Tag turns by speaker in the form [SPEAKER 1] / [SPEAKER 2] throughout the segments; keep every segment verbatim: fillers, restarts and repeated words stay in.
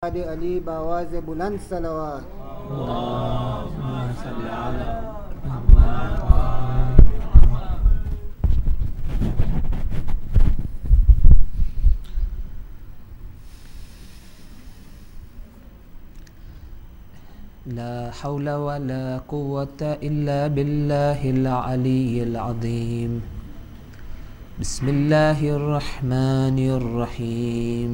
[SPEAKER 1] Qadi Ali Bawaz Buland Salawat.
[SPEAKER 2] Allahumma salli ala Muhammad. لا حول ولا قوة إلا بالله العلي العظيم. بسم الله الرحمن الرحيم.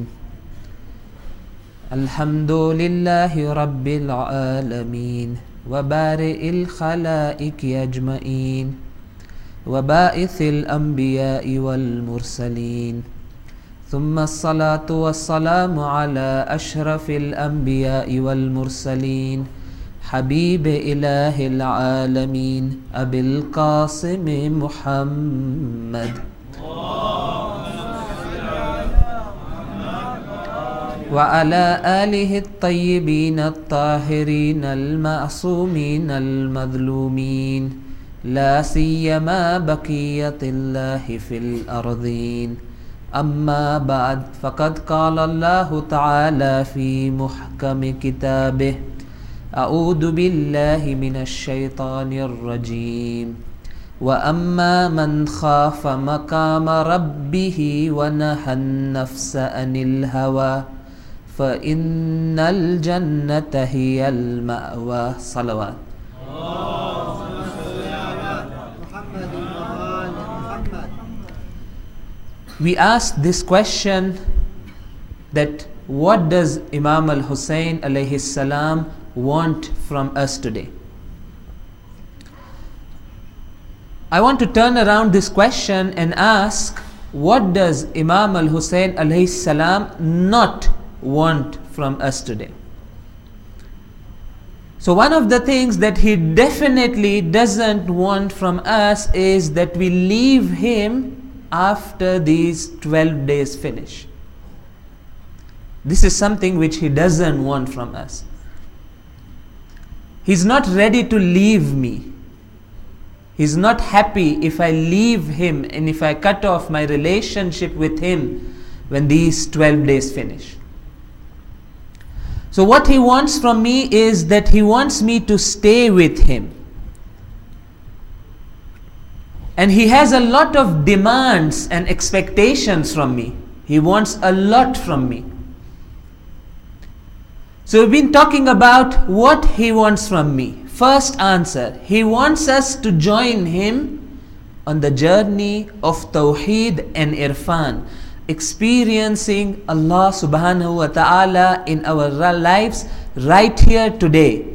[SPEAKER 2] الحمد لله رب العالمين وبارئ الخلائق أجمعين وبائث الأنبياء والمرسلين، ثم الصلاة والسلام على أشرف الأنبياء والمرسلين حبيب إله العالمين أبي القاسم محمد وعلى آله الطيبين الطاهرين المعصومين المظلومين، لا سيما بقية الله في الأرضين. أما بعد، فقد قال الله تعالى في محكم كتابه: أعوذ بالله من الشيطان الرجيم. وأما من خاف مقام ربه ونهى النفس عن الهوى فإن الجنة هي المأوى. صلوات. We asked this question that what does Imam al-Hussein alayhi salam want from us today? I want to turn around this question and ask, what does Imam al-Hussein alayhi salam not want from us today? So one of the things that he definitely doesn't want from us is that we leave him after these twelve days finish. This is something which he doesn't want from us. He's not ready to leave me. He's not happy if I leave him and if I cut off my relationship with him when these twelve days finish. So what he wants from me is that he wants me to stay with him. And he has a lot of demands and expectations from me. He wants a lot from me. So we've been talking about what he wants from me. First answer, he wants us to join him on the journey of Tawheed and Irfan, experiencing Allah subhanahu wa ta'ala in our lives right here today.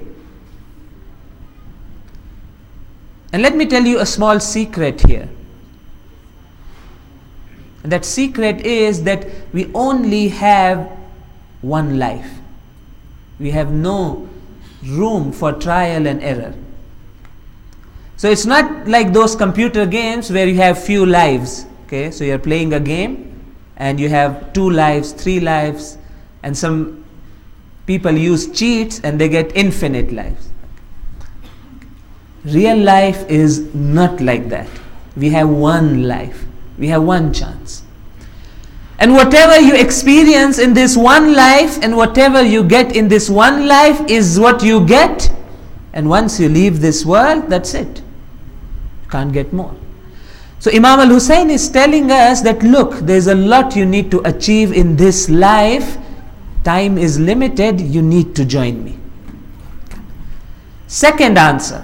[SPEAKER 2] And let me tell you a small secret here. And that secret is that we only have one life. We have no room for trial and error. So it's not like those computer games where you have few lives. Okay, so you're playing a game and you have two lives, three lives, and some people use cheats and they get infinite lives. Real life is not like that. We have one life. We have one chance. And whatever you experience in this one life and whatever you get in this one life is what you get. And once you leave this world, that's it. You can't get more. So Imam al-Hussein is telling us that look, there's a lot you need to achieve in this life. Time is limited. You need to join me. Second answer.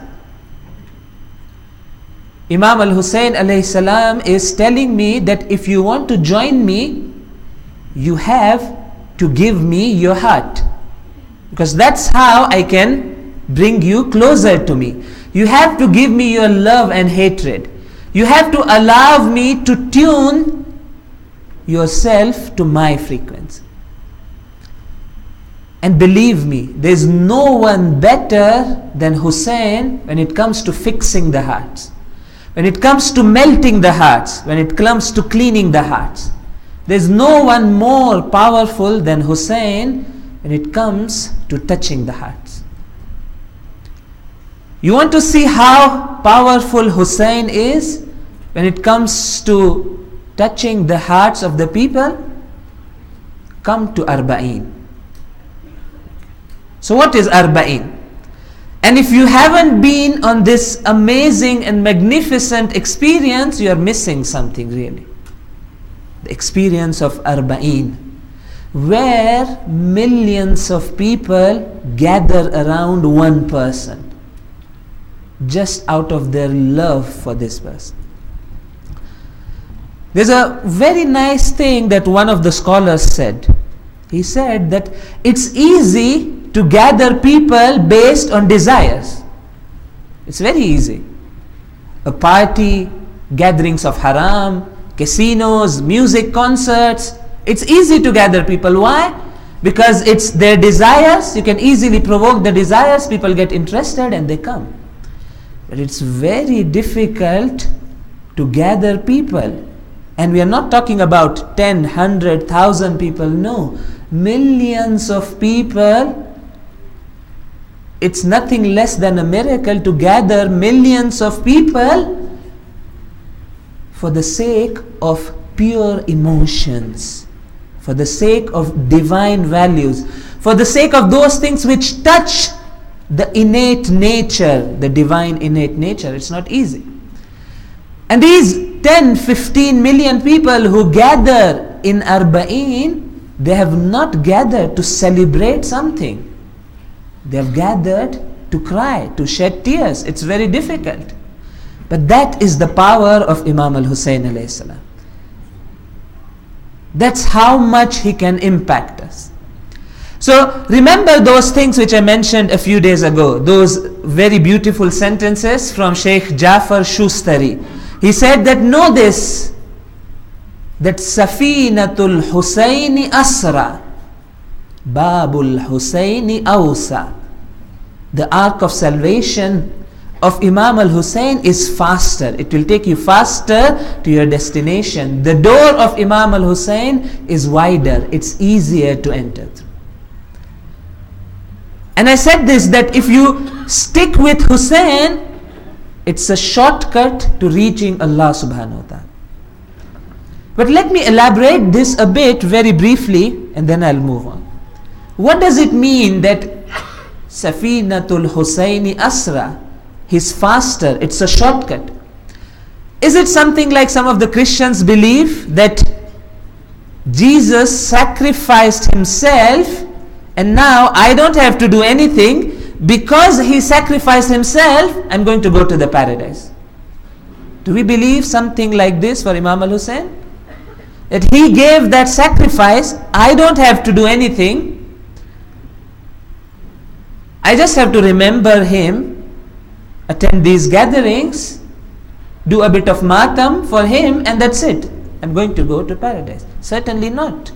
[SPEAKER 2] Imam al-Hussein alayhi salam is telling me that if you want to join me, you have to give me your heart. Because that's how I can bring you closer to me. You have to give me your love and hatred. You have to allow me to tune yourself to my frequency. And believe me, there's no one better than Hussein when it comes to fixing the hearts. When it comes to melting the hearts, when it comes to cleaning the hearts, there's no one more powerful than Hussein when it comes to touching the hearts. You want to see how powerful Hussein is when it comes to touching the hearts of the people? Come to Arba'in. So what is Arba'in? And if you haven't been on this amazing and magnificent experience, you are missing something really. The experience of Arba'in, where millions of people gather around one person, just out of their love for this person. There's a very nice thing that one of the scholars said. He said that it's easy to gather people based on desires. It's very easy. A party, gatherings of haram, casinos, music concerts. It's easy to gather people. Why? Because it's their desires. You can easily provoke the desires. People get interested and they come. But it's very difficult to gather people. And we are not talking about ten, hundred, thousand people. No. Millions of people. It's nothing less than a miracle to gather millions of people for the sake of pure emotions, for the sake of divine values, for the sake of those things which touch the innate nature, the divine innate nature. It's not easy. And these ten, fifteen million people who gather in Arba'in, they have not gathered to celebrate something. They have gathered to cry, to shed tears. It's very difficult. But that is the power of Imam al-Hussein alayhi salam. That's how much he can impact us. So remember those things which I mentioned a few days ago, those very beautiful sentences from Sheikh Jafar Shustari. He said that know this, that Safinatul Husayni Asra, Babul Husayni Awsa. The ark of salvation of Imam al-Hussein is faster. It will take you faster to your destination. The door of Imam al-Hussein is wider. It's easier to enter through. And I said this, that if you stick with Hussein, it's a shortcut to reaching Allah subhanahu wa ta'ala. But let me elaborate this a bit very briefly and then I'll move on. What does it mean that Safinatul Husayni Asra, he's faster, it's a shortcut? Is it something like some of the Christians believe, that Jesus sacrificed himself and now I don't have to do anything, because he sacrificed himself, I'm going to go to the paradise? Do we believe something like this for Imam al-Hussein? That he gave that sacrifice, I don't have to do anything, I just have to remember him, attend these gatherings, do a bit of matam for him, and that's it. I'm going to go to paradise. Certainly not.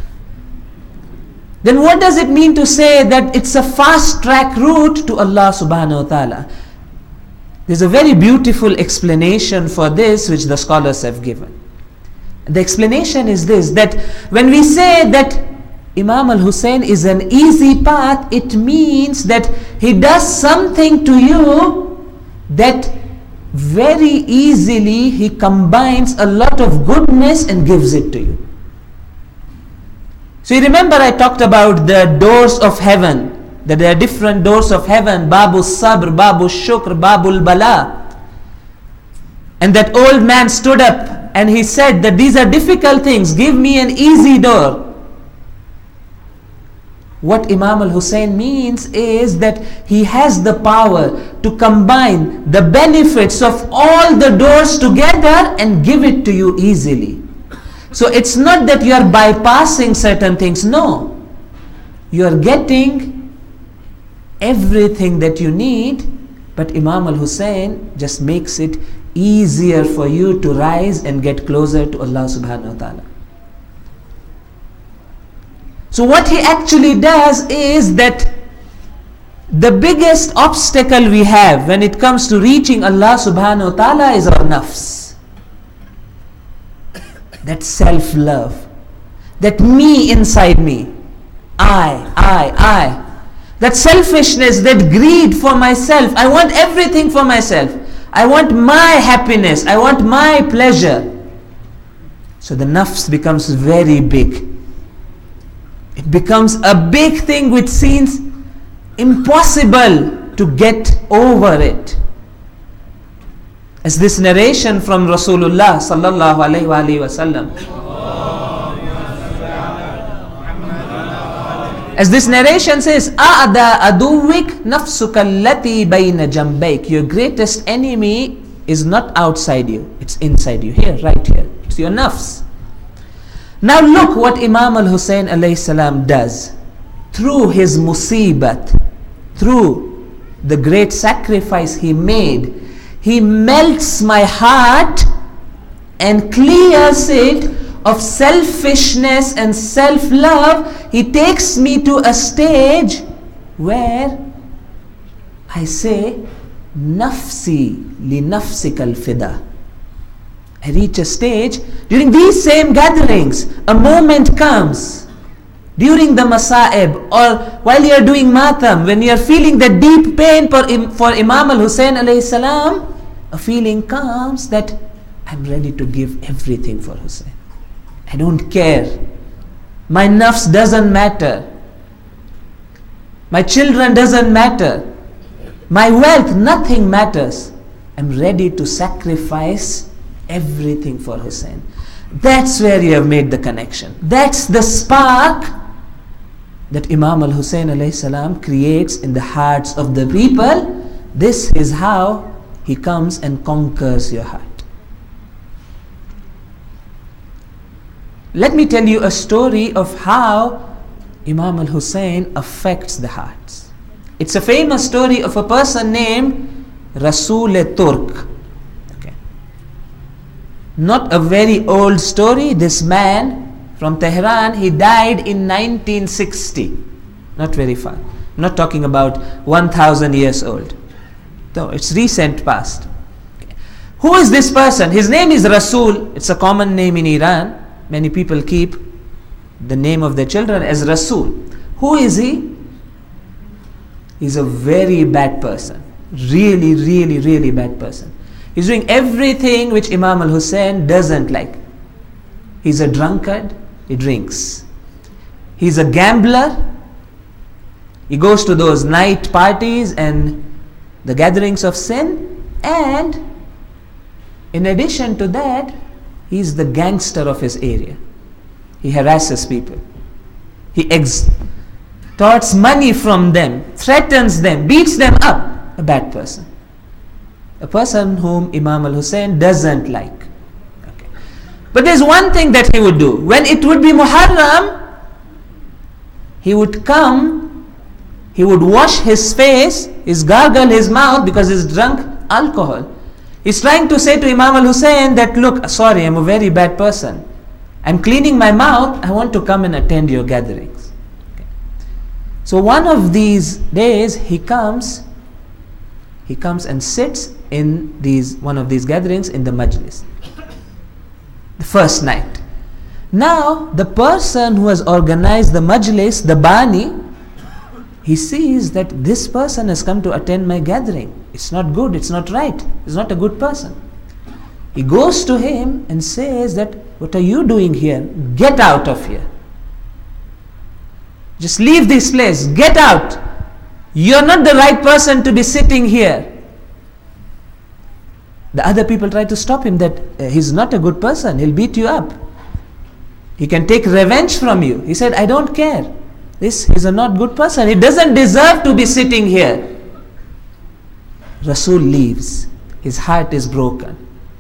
[SPEAKER 2] Then what does it mean to say that it's a fast track route to Allah subhanahu wa ta'ala? There's a very beautiful explanation for this which the scholars have given. The explanation is this, that when we say that Imam al-Hussein is an easy path, it means that he does something to you that very easily he combines a lot of goodness and gives it to you. So you remember I talked about the doors of heaven, that there are different doors of heaven, Babu Sabr, Babu Shukr, Babul Bala. And that old man stood up and he said that these are difficult things, give me an easy door. What Imam al-Hussein means is that he has the power to combine the benefits of all the doors together and give it to you easily. So it's not that you are bypassing certain things, no. You are getting everything that you need, but Imam al-Hussein just makes it easier for you to rise and get closer to Allah subhanahu wa ta'ala. So what he actually does is that the biggest obstacle we have when it comes to reaching Allah subhanahu wa ta'ala is our nafs. That self-love, that me inside me, I, I, I. That selfishness, that greed for myself. I want everything for myself. I want my happiness. I want my pleasure. So the nafs becomes very big. It becomes a big thing which seems impossible to get over it. As this narration from Rasulullah sallallahu alaihi wasallam, as this narration says, "A'da aduwik nafsuka allati bayna jambayk." Your greatest enemy is not outside you, it's inside you, here, right here. It's your nafs. Now look what Imam al-Hussein alayhi salam does. Through his musibat, through the great sacrifice he made, he melts my heart and clears it of selfishness and self-love. He takes me to a stage where I say, Nafsi li nafsikal fida. I reach a stage during these same gatherings. A moment comes during the masa'ib, or while you are doing matam, when you are feeling the deep pain for, for Imam al-Hussein alayhi salam, a feeling comes that I'm ready to give everything for Hussein. I don't care. My nafs doesn't matter. My children doesn't matter. My wealth, nothing matters. I'm ready to sacrifice everything for Hussein. That's where you have made the connection. That's the spark that Imam al-Hussein alayhi salam creates in the hearts of the people. This is how he comes and conquers your heart. Let me tell you a story of how Imam al-Hussein affects the hearts. It's a famous story of a person named Rasul-e-Turk. Okay. Not a very old story. This man from Tehran, he died in nineteen sixty. Not very far. I'm not talking about one thousand years old. No, it's recent past. Okay. Who is this person? His name is Rasul. It's a common name in Iran. Many people keep the name of their children as Rasul. Who is he? He's a very bad person. Really, really, really bad person. He's doing everything which Imam al-Hussein doesn't like. He's a drunkard. He drinks. He's a gambler. He goes to those night parties and the gatherings of sin. And in addition to that, he's the gangster of his area. He harasses people. He extorts money from them, threatens them, beats them up. A bad person. A person whom Imam al-Hussein doesn't like. Okay. But there's one thing that he would do. When it would be Muharram, he would come, he would wash his face, he's gargle his mouth because he's drunk alcohol. He's trying to say to Imam al-Hussein that, look, sorry, I'm a very bad person. I'm cleaning my mouth. I want to come and attend your gatherings. Okay. So one of these days, he comes, he comes and sits in these one of these gatherings in the majlis. The first night. Now, the person who has organized the majlis, the bani, he sees that this person has come to attend my gathering. It's not good, it's not right, he's not a good person. He goes to him and says that, what are you doing here? Get out of here. Just leave this place, get out. You're not the right person to be sitting here. The other people try to stop him that uh, he's not a good person, he'll beat you up. He can take revenge from you. He said, I don't care. This is a not good person. He doesn't deserve to be sitting here. Rasul leaves. His heart is broken.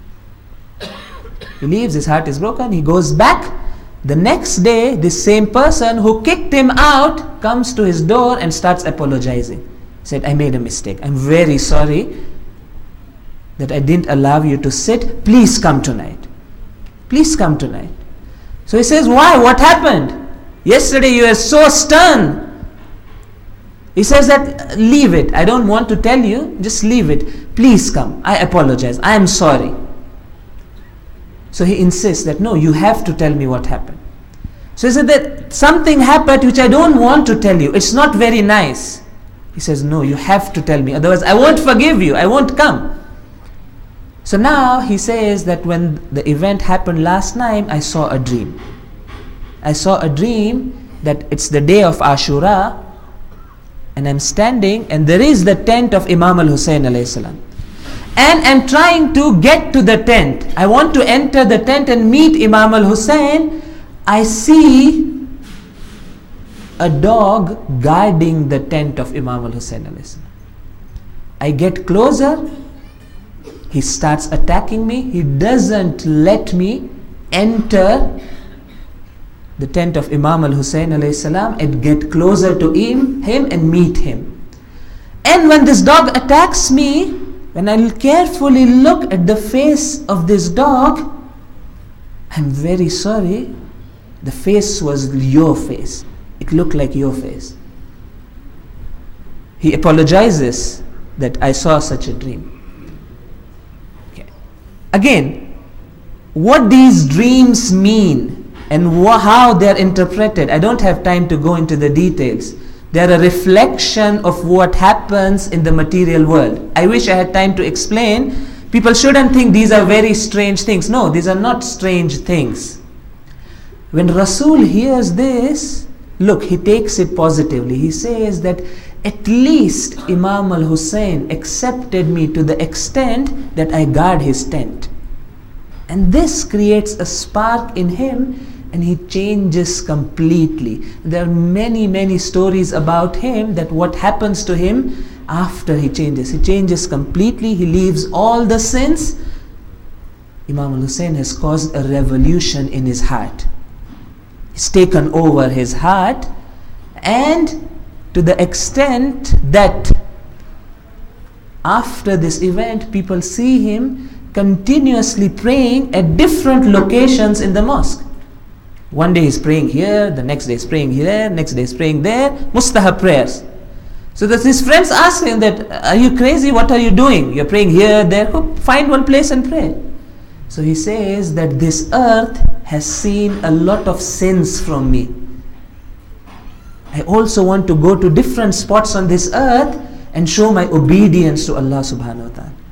[SPEAKER 2] He leaves, his heart is broken. He goes back. The next day, this same person who kicked him out comes to his door and starts apologizing. He said, I made a mistake. I'm very sorry that I didn't allow you to sit. Please come tonight. Please come tonight. So he says, why? What happened? Yesterday you were so stern. He says that, leave it. I don't want to tell you. Just leave it. Please come. I apologize. I am sorry. So he insists that, no, you have to tell me what happened. So he said that something happened which I don't want to tell you. It's not very nice. He says, no, you have to tell me. Otherwise, I won't forgive you. I won't come. So now he says that when the event happened last night, I saw a dream. I saw a dream that it's the day of Ashura and I'm standing, and there is the tent of Imam al-Hussein alayhi salam. And I'm trying to get to the tent. I want to enter the tent and meet Imam al-Hussein. I see a dog guarding the tent of Imam al-Hussein alayhi salam. I get closer. He starts attacking me. He doesn't let me enter the tent of Imam al-Hussein alayhi salam and get closer to him, him and meet him. And when this dog attacks me, when I carefully look at the face of this dog, I'm very sorry, the face was your face. It looked like your face. He apologizes that I saw such a dream. Okay. Again, what these dreams mean and wh- how they are interpreted, I don't have time to go into the details. They are a reflection of what happens in the material world. I wish I had time to explain. People shouldn't think these are very strange things. No, these are not strange things. When Rasul hears this, look, he takes it positively. He says that at least Imam al-Hussein accepted me to the extent that I guard his tent. And this creates a spark in him, and he changes completely. There are many, many stories about him, that what happens to him after he changes. He changes completely. He leaves all the sins. Imam al-Hussein has caused a revolution in his heart. He's taken over his heart, and to the extent that after this event, people see him continuously praying at different locations in the mosque. One day he's praying here, the next day he's praying here, next day he's praying there, mustahab prayers. So that his friends ask him that, are you crazy? What are you doing? You're praying here, there, go find one place and pray. So he says that this earth has seen a lot of sins from me. I also want to go to different spots on this earth and show my obedience to Allah subhanahu wa ta'ala.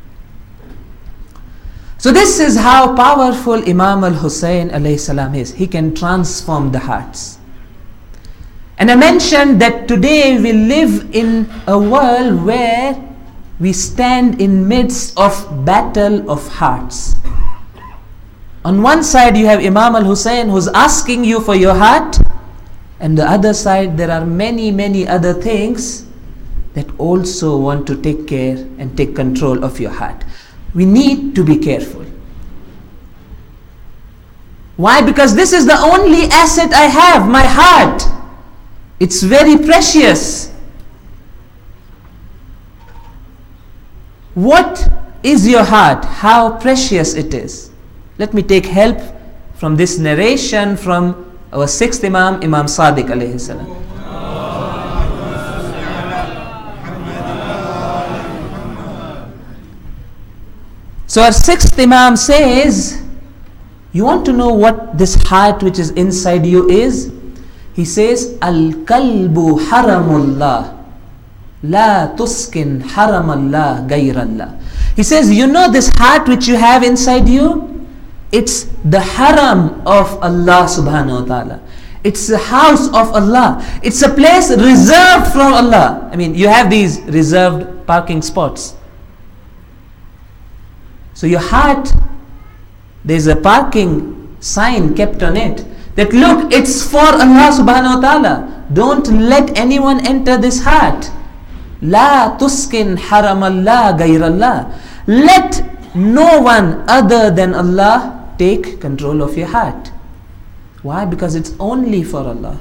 [SPEAKER 2] So this is how powerful Imam al-Hussein alayhi salam is. He can transform the hearts. And I mentioned that today we live in a world where we stand in midst of battle of hearts. On one side you have Imam al-Hussein who's asking you for your heart, and the other side there are many, many other things that also want to take care and take control of your heart. We need to be careful. Why? Because this is the only asset I have, my heart. It's very precious. What is your heart? How precious it is. Let me take help from this narration from our sixth Imam, Imam Sadiq alayhi salam. So our sixth Imam says, you want to know what this heart which is inside you is? He says, Al-kalbu haramullah, la tuskin haramallah gayrallah. He says, you know this heart which you have inside you? It's the haram of Allah subhanahu wa ta'ala. It's the house of Allah. It's a place reserved from Allah. I mean, you have these reserved parking spots. So your heart, there's a parking sign kept on it that look, it's for Allah subhanahu wa ta'ala. Don't let anyone enter this heart. La tuskin haramallah gayrallah. Let no one other than Allah take control of your heart. Why? Because it's only for Allah.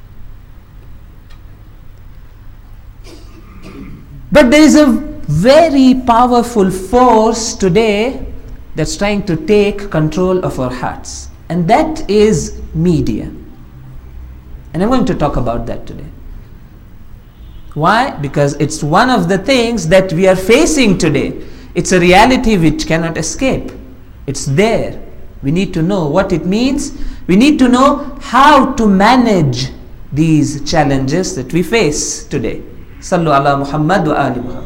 [SPEAKER 2] But there is a very powerful force today that's trying to take control of our hearts, and that is media. And I'm going to talk about that today. Why? Because it's one of the things that we are facing today. It's a reality which cannot escape. It's there. We need to know what it means. We need to know how to manage these challenges that we face today. Sallu ala Muhammad wa ali Muhammad.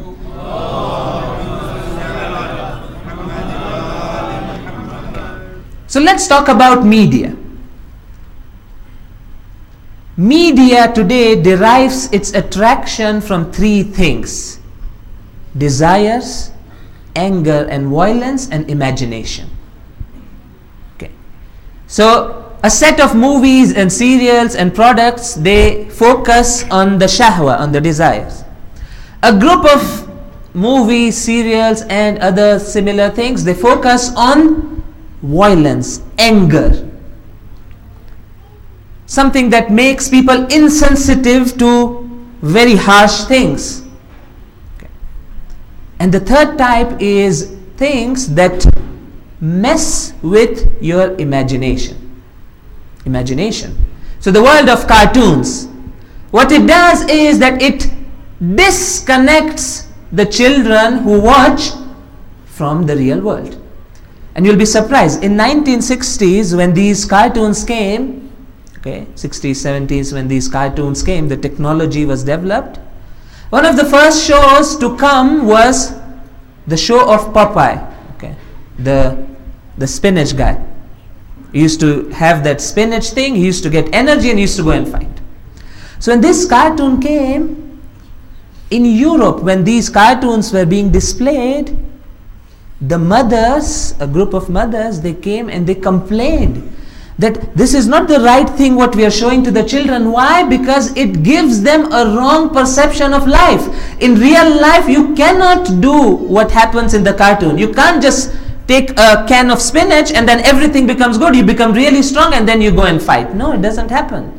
[SPEAKER 2] So let's talk about media. Media today derives its attraction from three things: desires, anger and violence, and imagination. Okay. So a set of movies and serials and products, they focus on the shahwa, on the desires. A group of movies, serials and other similar things, they focus on violence, anger. Something that makes people insensitive to very harsh things. Okay. And the third type is things that mess with your imagination. Imagination. So the world of cartoons, what it does is that it disconnects the children who watch from the real world. And you'll be surprised, in nineteen sixties when these cartoons came, okay, sixties, seventies, when these cartoons came, the technology was developed. One of the first shows to come was the show of Popeye, okay, the, the spinach guy. He used to have that spinach thing, he used to get energy and he used to go and fight. So when this cartoon came, in Europe, when these cartoons were being displayed, the mothers, a group of mothers, they came and they complained that this is not the right thing what we are showing to the children. Why? Because it gives them a wrong perception of life. In real life, you cannot do what happens in the cartoon. You can't just take a can of spinach and then everything becomes good. You become really strong and then you go and fight. No, it doesn't happen.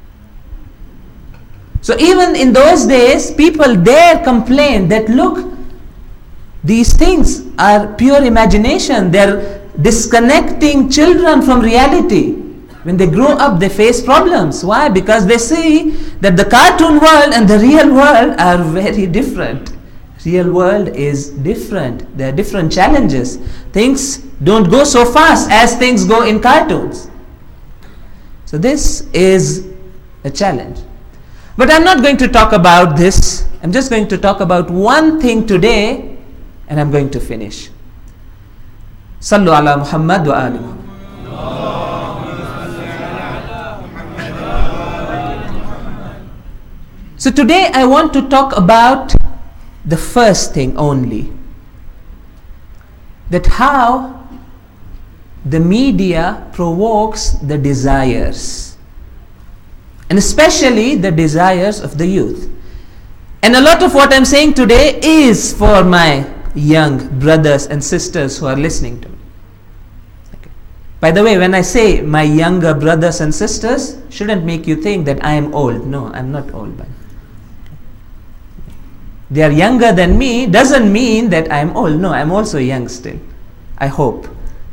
[SPEAKER 2] So even in those days, people there complained that look, these things are pure imagination. They're disconnecting children from reality. When they grow up, they face problems. Why? Because they see that the cartoon world and the real world are very different. Real world is different. There are different challenges. Things don't go so fast as things go in cartoons. So this is a challenge. But I'm not going to talk about this. I'm just going to talk about one thing today, and I'm going to finish. Sallu ala Muhammad wa ali Muhammad. So today I want to talk about the first thing only. That how the media provokes the desires. And especially the desires of the youth. And a lot of what I'm saying today is for my young brothers and sisters who are listening to me. Okay. By the way, when I say my younger brothers and sisters, shouldn't make you think that I am old. No, I'm not old. But they are younger than me doesn't mean that I am old. No, I'm also young still. I hope.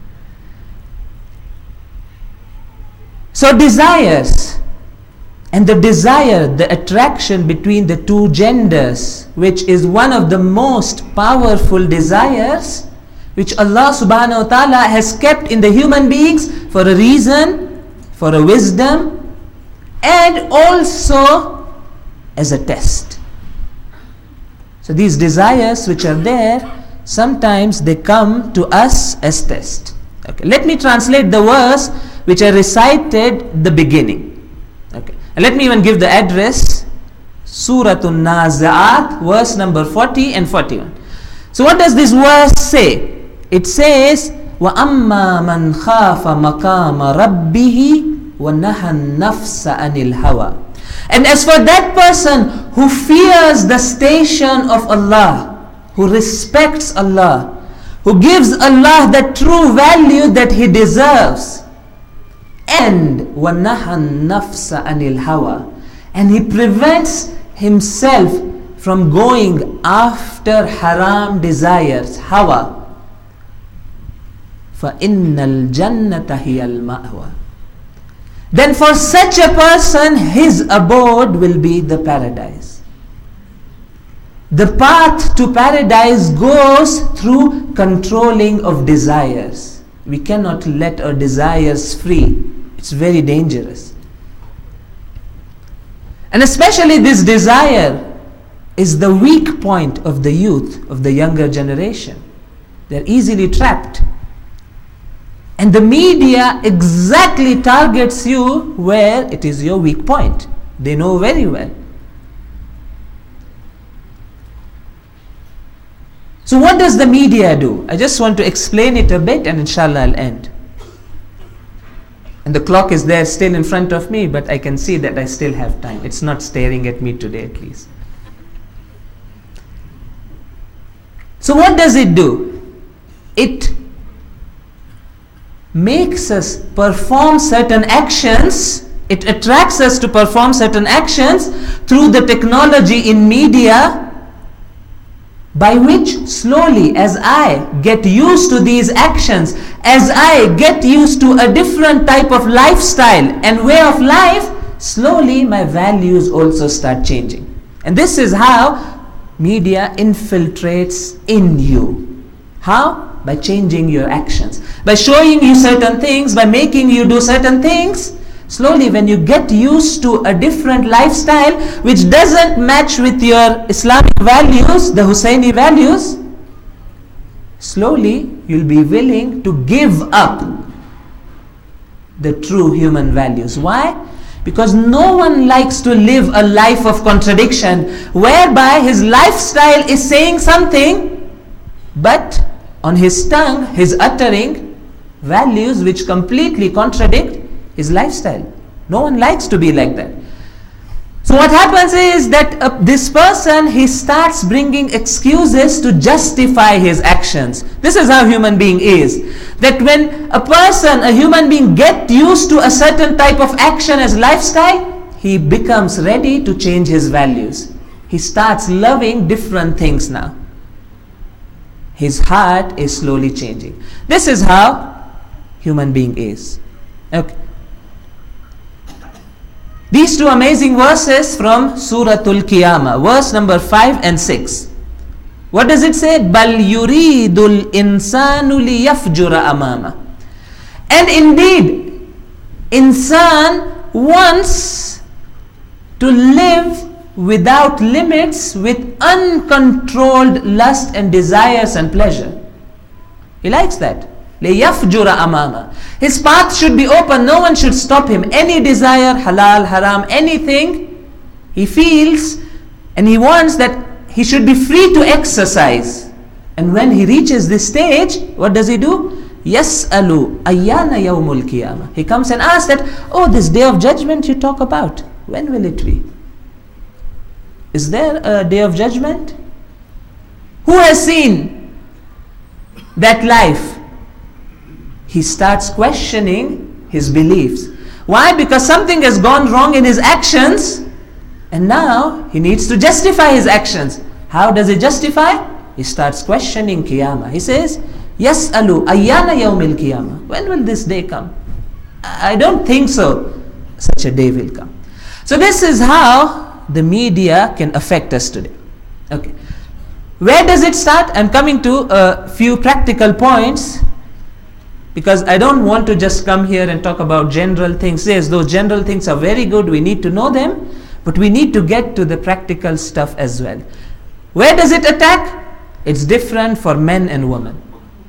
[SPEAKER 2] So desires. And the desire, the attraction between the two genders, which is one of the most powerful desires, which Allah subhanahu wa ta'ala has kept in the human beings for a reason, for a wisdom, and also as a test. So these desires which are there, sometimes they come to us as test. Okay. Let me translate the verse which I recited the beginning. Okay. And let me even give the address, Surah An-Nazi'at, verse number forty and forty-one. So what does this verse say? It says, وَأَمَّا مَنْ خَافَ مَقَامَ رَبِّهِ وَنَهَى النَّفْسَ عَنِ الْهَوَى. And as for that person who fears the station of Allah, who respects Allah, who gives Allah the true value that He deserves, and وَنَهَى النَّفْسَ عَنِ الْهَوَى, and he prevents himself from going after haram desires, hawa, فَإِنَّ الْجَنَّةَ هِيَ الْمَأْوَى. Then for such a person, his abode will be the paradise. The path to paradise goes through controlling of desires. We cannot let our desires free. It's very dangerous. And especially this desire is the weak point of the youth, of the younger generation. They're easily trapped. And the media exactly targets you where it is your weak point. They know very well. So what does the media do? I just want to explain it a bit and inshallah I'll end. And the clock is there still in front of me, but I can see that I still have time. It's not staring at me today at least. So what does it do? It makes us perform certain actions. It attracts us to perform certain actions through the technology in media, by which slowly, as I get used to these actions, as I get used to a different type of lifestyle and way of life, slowly my values also start changing. And this is how media infiltrates in you. How? By changing your actions, by showing you certain things, by making you do certain things. Slowly, when you get used to a different lifestyle which doesn't match with your Islamic values, the Husseini values, slowly you'll be willing to give up the true human values. Why? Because no one likes to live a life of contradiction, whereby his lifestyle is saying something, but on his tongue he's uttering values which completely contradict his lifestyle. No one likes to be like that. So what happens is that uh, this person, he starts bringing excuses to justify his actions. This is how human being is. That when a person, a human being get used to a certain type of action as lifestyle, he becomes ready to change his values. He starts loving different things now. His heart is slowly changing. This is how human being is. Okay. These two amazing verses from Surah Al-Qiyamah, verse number five and six. What does it say? بَلْ يُرِيدُ الْإِنسَانُ لِيَفْجُرَ أَمَامَهُ. And indeed, insan wants to live without limits, with uncontrolled lust and desires and pleasure. He likes that. لِيَفْجُرَ أَمَامَهُ. His path should be open, no one should stop him. Any desire, halal, haram, anything, he feels and he wants that he should be free to exercise. And when he reaches this stage, what does he do? يَسْأَلُ أَيَّانَ يَوْمُ الْقِيَامَةِ. He comes and asks that, oh, this day of judgment you talk about, when will it be? Is there a day of judgment? Who has seen that life? He starts questioning his beliefs. Why? Because something has gone wrong in his actions, and now he needs to justify his actions. How does he justify? He starts questioning Qiyamah. He says, Yas'alu ayyana yawmil Qiyamah. When will this day come? I don't think so. Such a day will come. So this is how the media can affect us today. Okay. Where does it start? I'm coming to a few practical points, because I don't want to just come here and talk about general things. Yes, those general things are very good, we need to know them, but we need to get to the practical stuff as well. Where does it attack? It's different for men and women.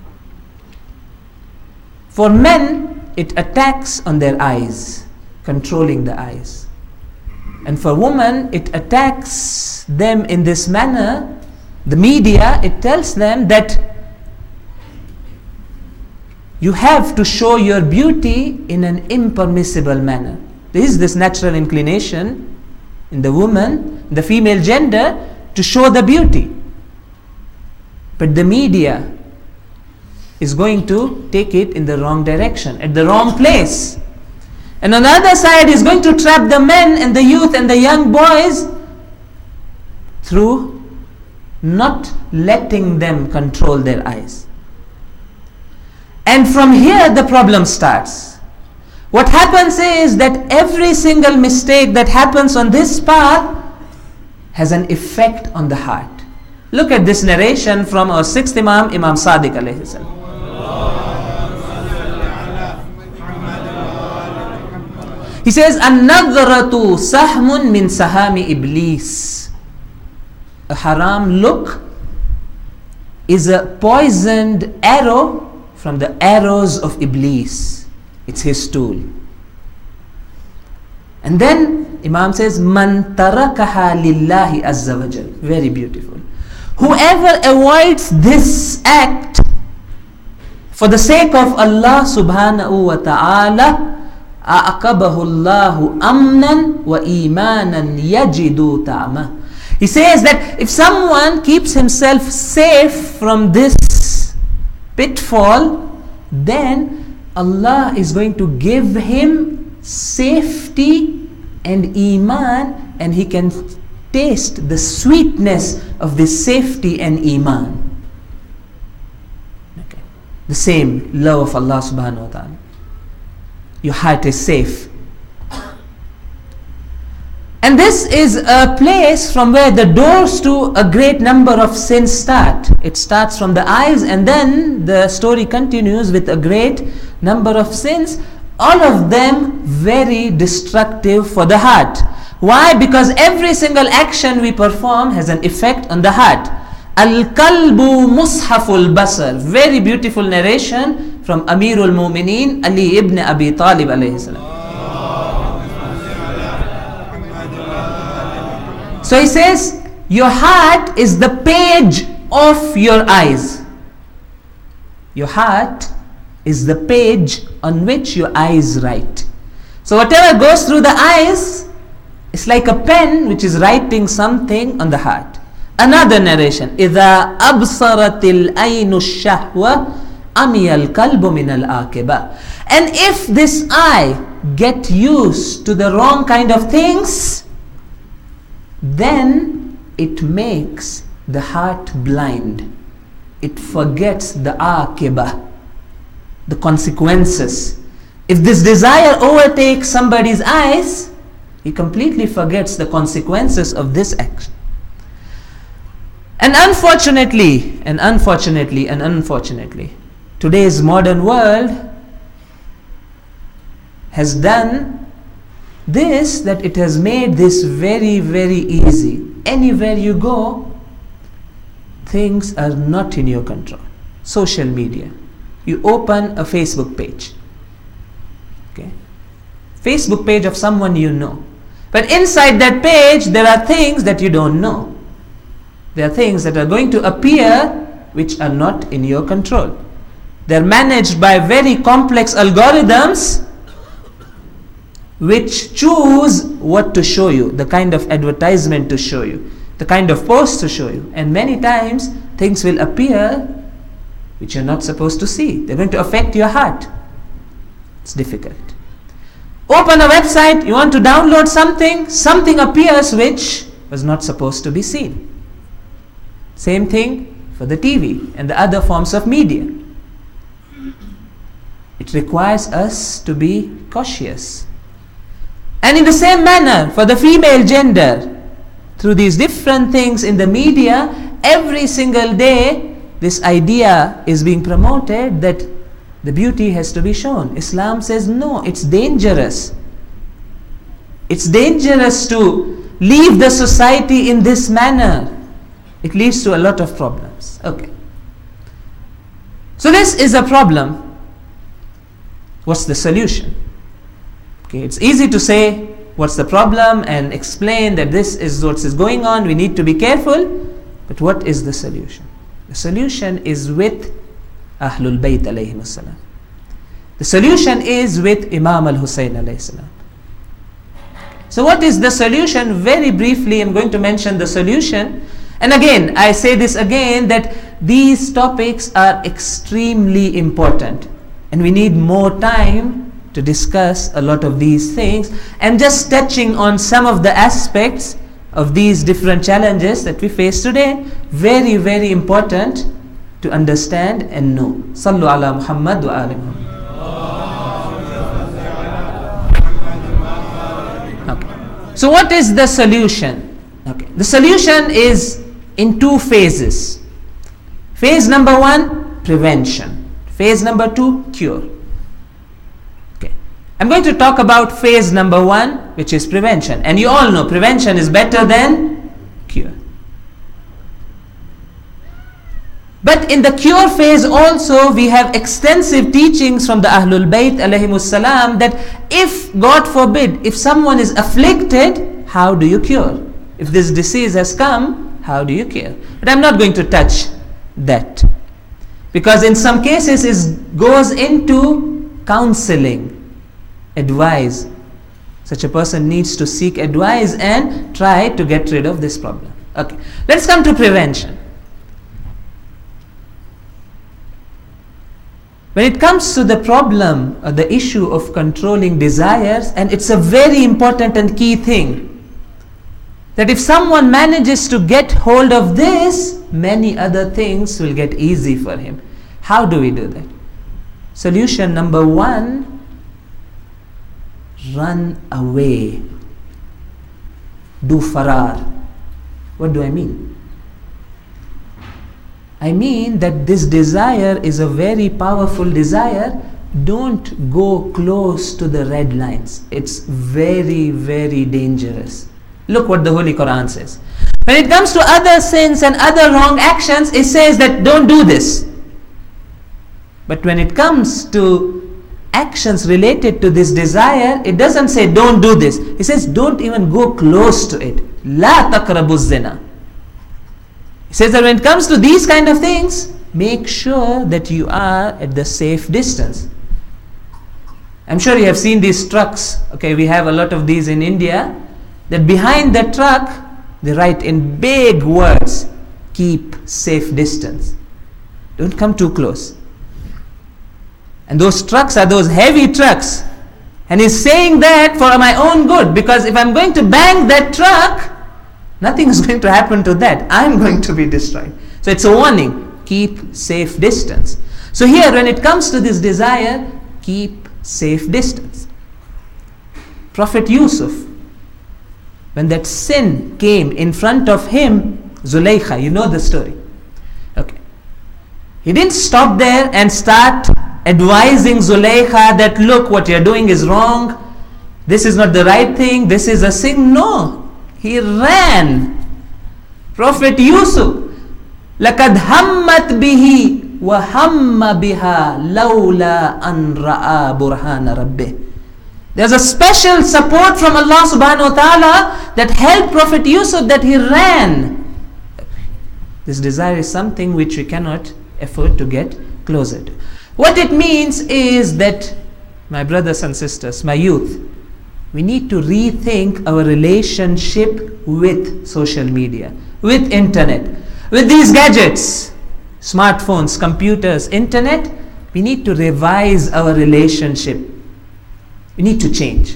[SPEAKER 2] For men, it attacks on their eyes, controlling the eyes. And for women, it attacks them in this manner. The media, it tells them that you have to show your beauty in an impermissible manner. There is this natural inclination in the woman, the female gender, to show the beauty. But the media is going to take it in the wrong direction, at the wrong place. And on the other side, is going to trap the men and the youth and the young boys through not letting them control their eyes. And from here the problem starts. What happens is that every single mistake that happens on this path has an effect on the heart. Look at this narration from our sixth Imam, Imam Sadiq alayhi salam. He says, An-nadhratu sahmun min sahami iblis. A haram look is a poisoned arrow from the arrows of Iblis. It's his tool. And then Imam says, Man tarakaha lillahi azza wa jal. Very beautiful. Whoever avoids this act for the sake of Allah subhanahu wa ta'ala, a'aqabahu Allahu amnan wa imanan yajidu ta'ama. He says that if someone keeps himself safe from this pitfall, then Allah is going to give him safety and iman, and he can taste the sweetness of this safety and iman. Okay. The same love of Allah subhanahu wa ta'ala. Your heart is safe. And this is a place from where the doors to a great number of sins start. It starts from the eyes, and then the story continues with a great number of sins, all of them very destructive for the heart. Why? Because every single action we perform has an effect on the heart. Al-Kalbu Mushaful Basar. Very beautiful narration from Amirul Mu'mineen Ali ibn Abi Talib alayhi salam. So he says, your heart is the page of your eyes. Your heart is the page on which your eyes write. So whatever goes through the eyes, it's like a pen which is writing something on the heart. Another narration, إِذَا أَبْصَرَتِ الْأَيْنُ الشَّهْوَةِ أَمِيَ الْقَلْبُ مِنَ الْآكِبَةِ. And if this eye get used to the wrong kind of things, then it makes the heart blind. It forgets the akiba, the consequences. If this desire overtakes somebody's eyes, he completely forgets the consequences of this action. And unfortunately, and unfortunately, and unfortunately, today's modern world has done this, that it has made this very, very easy. Anywhere you go, things are not in your control. Social media. You open a Facebook page. Okay. Facebook page of someone you know. But inside that page, there are things that you don't know. There are things that are going to appear which are not in your control. They're managed by very complex algorithms which choose what to show you, the kind of advertisement to show you, the kind of post to show you. And many times, things will appear which you're not supposed to see. They're going to affect your heart. It's difficult. Open a website, you want to download something, something appears which was not supposed to be seen. Same thing for the T V and the other forms of media. It requires us to be cautious. And in the same manner, for the female gender, through these different things in the media, every single day, this idea is being promoted that the beauty has to be shown. Islam says, no, it's dangerous. It's dangerous to leave the society in this manner. It leads to a lot of problems. Okay. So this is a problem. What's the solution? Okay, it's easy to say what's the problem and explain that this is what is going on, we need to be careful. But what is the solution? The solution is with Ahlul Bayt alayhim as-salam. The solution is with Imam al-Husayn alayhi salam. So what is the solution? Very briefly, I'm going to mention the solution. And again, I say this again, that these topics are extremely important. And we need more time to discuss a lot of these things. And just touching on some of the aspects of these different challenges that we face today, very, very important to understand and know. Sallu ala Muhammad wa ali Muhammad. Okay. So what is the solution? Okay. The solution is in two phases. Phase number one, prevention. Phase number two, cure. Okay. I'm going to talk about phase number one, which is prevention. And you all know prevention is better than cure. But in the cure phase also, we have extensive teachings from the Ahlul Bayt alayhimus salam that if, God forbid, if someone is afflicted, how do you cure? If this disease has come, how do you cure? But I'm not going to touch that, because in some cases it goes into counseling, advice. Such a person needs to seek advice and try to get rid of this problem. Okay, let's come to prevention. When it comes to the problem or the issue of controlling desires, and it's a very important and key thing, that if someone manages to get hold of this, many other things will get easy for him. How do we do that? Solution number one, run away. Do farar. What do I mean? I mean that this desire is a very powerful desire. Don't go close to the red lines. It's very, very dangerous. Look what the Holy Quran says. When it comes to other sins and other wrong actions, it says that don't do this. But when it comes to actions related to this desire, it doesn't say don't do this. It says don't even go close to it. La taqrabu zina. It says that when it comes to these kind of things, make sure that you are at the safe distance. I'm sure you have seen these trucks. Okay, we have a lot of these in India. That behind the truck, they write in big words, keep safe distance. Don't come too close. And those trucks are those heavy trucks. And he's saying that for my own good, because if I'm going to bang that truck, nothing is going to happen to that. I'm going to be destroyed. So it's a warning, keep safe distance. So here, when it comes to this desire, keep safe distance. Prophet Yusuf, when that sin came in front of him, Zulaykha, you know the story. Okay. He didn't stop there and start advising Zulaykha that look, what you're doing is wrong. This is not the right thing. This is a sin. No. He ran. Prophet Yusuf, لَقَدْ هَمَّتْ بِهِ وَهَمَّ بِهَا لَوْلَا أَنْ رَأَى بُرْهَانَ رَبِّهِ. There's a special support from Allah subhanahu wa ta'ala that helped Prophet Yusuf, that he ran. This desire is something which we cannot afford to get closer to. What it means is that, my brothers and sisters, my youth, we need to rethink our relationship with social media, with internet, with these gadgets, smartphones, computers, internet. We need to revise our relationship. We need to change.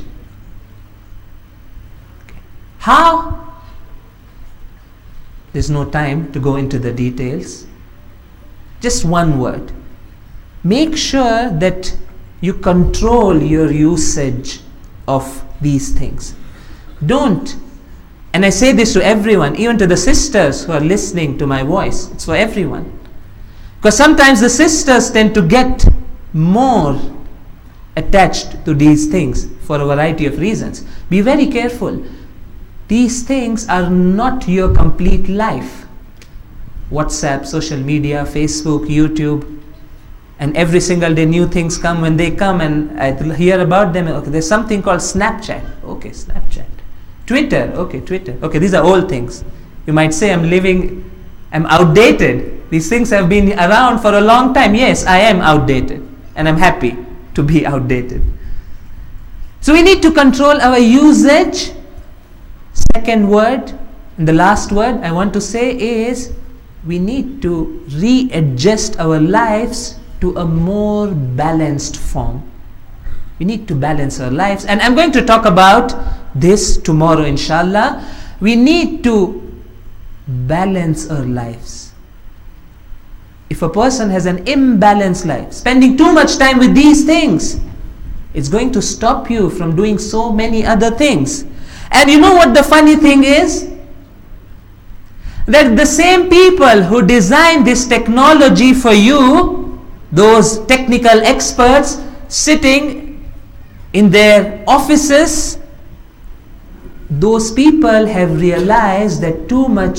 [SPEAKER 2] Okay. How? There's no time to go into the details. Just one word. Make sure that you control your usage of these things. Don't, and I say this to everyone, even to the sisters who are listening to my voice, it's for everyone. Because sometimes the sisters tend to get more attached to these things for a variety of reasons. Be very careful. These things are not your complete life. WhatsApp, social media, Facebook, YouTube, and every single day new things come. When they come and I hear about them, okay, there's something called Snapchat. Okay, Snapchat. Twitter. Okay, Twitter. Okay, these are old things. You might say I'm living, I'm outdated. These things have been around for a long time. Yes, I am outdated, and I'm happy to be outdated. So we need to control our usage. Second word, and the last word I want to say is, we need to readjust our lives to a more balanced form. We need to balance our lives, and I'm going to talk about this tomorrow, inshallah. We need to balance our lives. If a person has an imbalanced life, spending too much time with these things, it's going to stop you from doing so many other things. And you know what the funny thing is? That the same people who designed this technology for you, those technical experts sitting in their offices, those people have realized that too much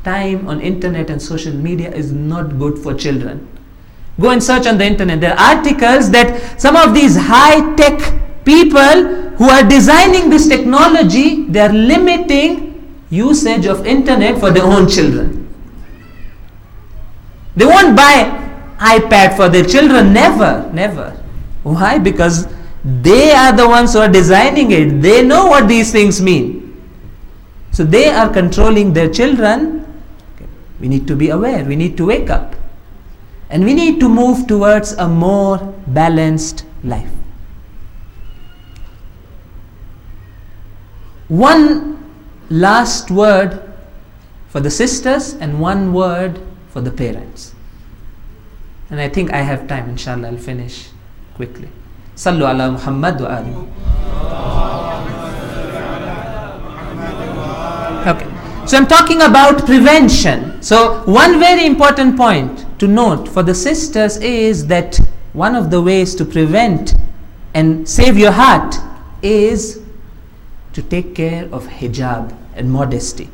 [SPEAKER 2] time on internet and social media is not good for children. Go and search on the internet. There are articles that some of these high-tech people who are designing this technology, they are limiting usage of internet for their own children. They won't buy iPad for their children. Never, never. Why? Because they are the ones who are designing it. They know what these things mean. So they are controlling their children. Okay. We need to be aware. We need to wake up. And we need to move towards a more balanced life. One last word for the sisters and one word for the parents. And I think I have time, inshallah, I'll finish quickly. Sallu ala Muhammad wa ali. Okay, so I'm talking about prevention. So one very important point to note for the sisters is that one of the ways to prevent and save your heart is to take care of hijab and modesty.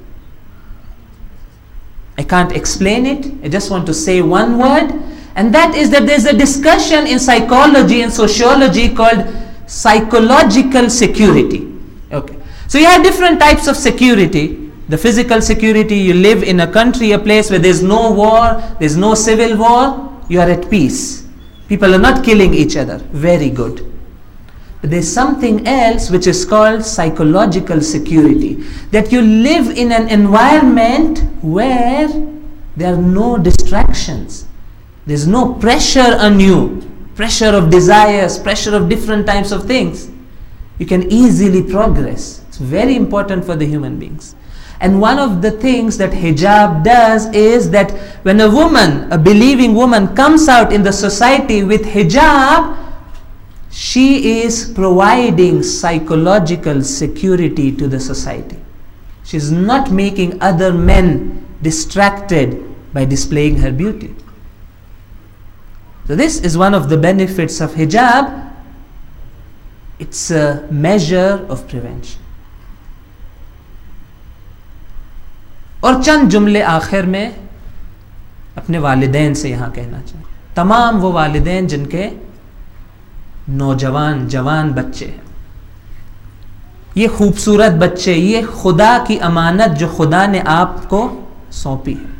[SPEAKER 2] I can't explain it. I just want to say one word, and that is that there's a discussion in psychology and sociology called psychological security. Okay, so you have different types of security. The physical security, you live in a country, a place where there's no war, there's no civil war, you are at peace. People are not killing each other. Very good. But there's something else which is called psychological security. That you live in an environment where there are no distractions. There's no pressure on you. Pressure of desires, pressure of different types of things. You can easily progress. It's very important for the human beings. And one of the things that hijab does is that when a woman, a believing woman, comes out in the society with hijab, she is providing psychological security to the society. She's not making other men distracted by displaying her beauty. So this is one of the benefits of hijab. It's a measure of prevention. اور چند جملے آخر میں اپنے والدین سے یہاں کہنا چاہوں. تمام وہ والدین جن کے نوجوان جوان بچے ہیں, یہ خوبصورت بچے, یہ خدا کی امانت جو خدا نے آپ کو سونپی ہے,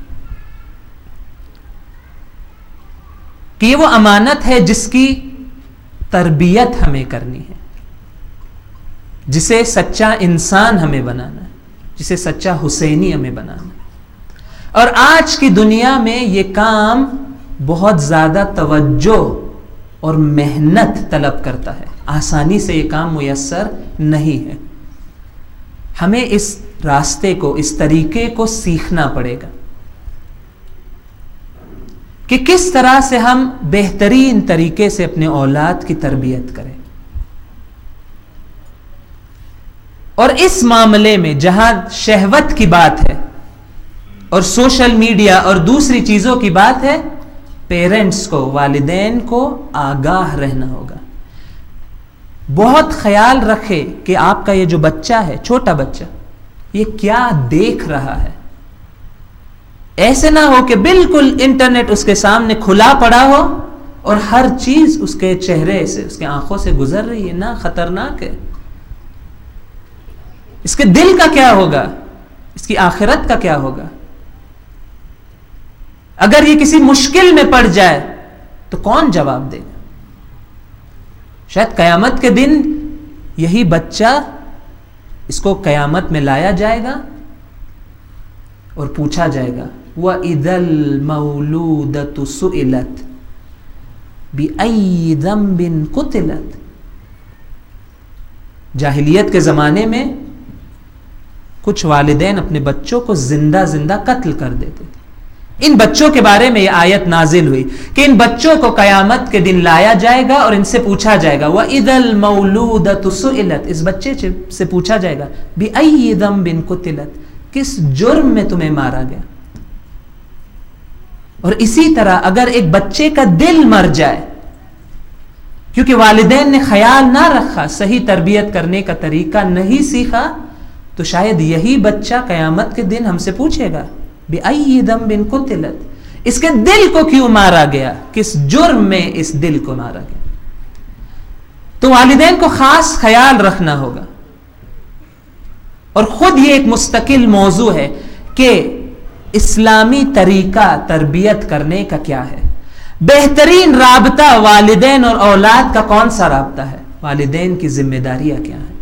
[SPEAKER 2] کہ یہ وہ امانت ہے جس کی تربیت ہمیں کرنی ہے, جسے سچا انسان ہمیں بنانا ہے, جسے سچا حسینی ہمیں بنانا. اور آج کی دنیا میں یہ کام بہت زیادہ توجہ اور محنت طلب کرتا ہے. آسانی سے یہ کام میسر نہیں ہے. ہمیں اس راستے کو, اس طریقے کو سیکھنا پڑے گا کہ کس طرح سے ہم بہترین طریقے سے اپنے اولاد کی تربیت کریں. اور اس معاملے میں جہاں شہوت کی بات ہے اور سوشل میڈیا اور دوسری چیزوں کی بات ہے, پیرنٹس کو, والدین کو آگاہ رہنا ہوگا. بہت خیال رکھے کہ آپ کا یہ جو بچہ ہے, چھوٹا بچہ, یہ کیا دیکھ رہا ہے. ایسے نہ ہو کہ بالکل انٹرنیٹ اس کے سامنے کھلا پڑا ہو اور ہر چیز اس کے چہرے سے, اس کے آنکھوں سے گزر رہی ہے. نہ, خطرناک ہے. اس کے دل کا کیا ہوگا, اس کی آخرت کا کیا ہوگا. اگر یہ کسی مشکل میں پڑ جائے تو کون جواب دے گا. شاید قیامت کے دن یہی بچہ, اس کو قیامت میں لایا جائے گا اور پوچھا جائے گا, وَإِذَا الْمَوْلُودَةُ سُئِلَتْ بِأَيِّ ذَنْبٍ قُتِلَتْ. جاہلیت کے زمانے میں کچھ والدین اپنے بچوں کو زندہ زندہ قتل کر دیتے تھے. ان بچوں کے بارے میں یہ آیت نازل ہوئی کہ ان بچوں کو قیامت کے دن لایا جائے گا اور ان سے پوچھا جائے گا, وَإِذَا الْمَوْلُودَةُ سُئِلَتْ, اس بچے سے پوچھا جائے گا, بِأَيِّ ذَنْبٍ قُتِلَتْ, کس جرم میں تمہیں مارا گیا. اور اسی طرح اگر ایک بچے کا دل مر جائے کیونکہ والدین نے خیال نہ رکھا, صحیح تربیت کرنے کا طریقہ نہیں سیکھا, تو شاید یہی بچہ قیامت کے دن ہم سے پوچھے گا بِأَيِّ ذَنبٍ قُتِلَتْ، اس کے دل کو کیوں مارا گیا، کس جرم میں اس دل کو مارا گیا. تو والدین کو خاص خیال رکھنا ہوگا. اور خود یہ ایک مستقل موضوع ہے کہ اسلامی طریقہ تربیت کرنے کا کیا ہے. بہترین رابطہ والدین اور اولاد کا کون سا رابطہ ہے، والدین کی ذمہ داریاں کیا ہیں.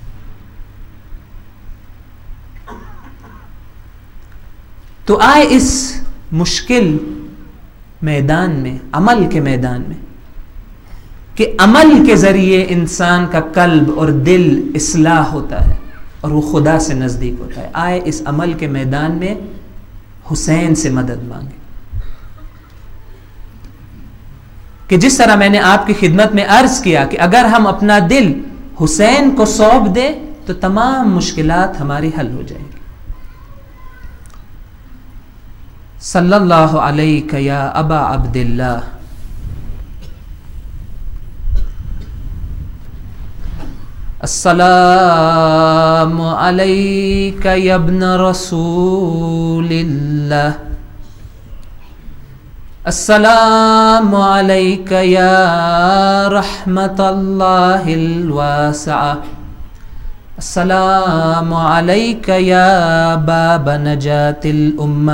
[SPEAKER 2] تو آئے اس مشکل میدان میں، عمل کے میدان میں، کہ عمل کے ذریعے انسان کا قلب اور دل اصلاح ہوتا ہے اور وہ خدا سے نزدیک ہوتا ہے. آئے اس عمل کے میدان میں حسین سے مدد مانگے کہ جس طرح میں نے آپ کی خدمت میں عرض کیا کہ اگر ہم اپنا دل حسین کو سونپ دیں تو تمام مشکلات ہماری حل ہو جائیں گی. صلی اللہ علیک یا ابا عبداللہ. السلام علیک یا ابن رسول اللہ. السلام علیک یا رحمت اللہ الواسعہ. السلام علیک یا باب نجات الامہ.